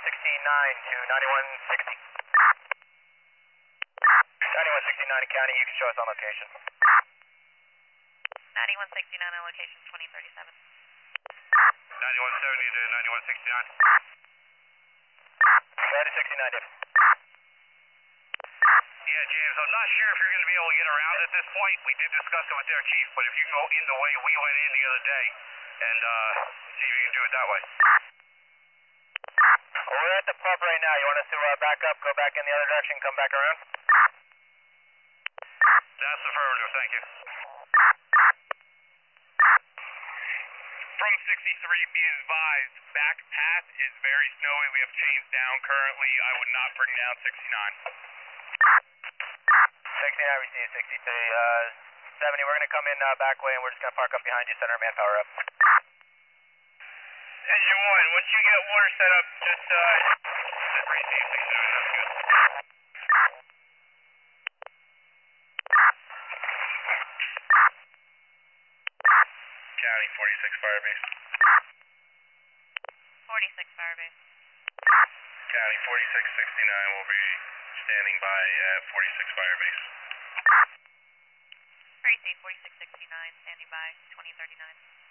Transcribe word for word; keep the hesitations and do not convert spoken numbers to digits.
sixty-nine to ninety-one sixty. ninety-one sixty-nine in county, you can show us on location. ninety-one sixty-nine on location, twenty thirty-seven. ninety-one seventy to ninety-one sixty-nine. Ready sixty-nine, Dave. Yeah, James, I'm not sure if you're going to be able to get around at this point. We did discuss it with their chief, but if you can go in the way we went in the other day and uh, see if you can do it that way. Well, we're at the pub right now. You want us to uh, back up, go back in the other direction, come back around? That's affirmative, thank you. From sixty-three, be advised, back path is very snowy. We have chains down currently. I would not bring down sixty-nine. sixty-nine, we see you, sixty-three. Uh, seventy, we're going to come in uh, back way and we're just going to park up behind you, send our manpower up. Engine one, once you get water set up, just, uh, just receive sixty-nine, that's good. County forty-six Firebase. forty-six Firebase. County forty-six sixty-nine will be standing by at forty-six Firebase. Tracy, forty-six sixty-nine, standing by, twenty thirty-nine.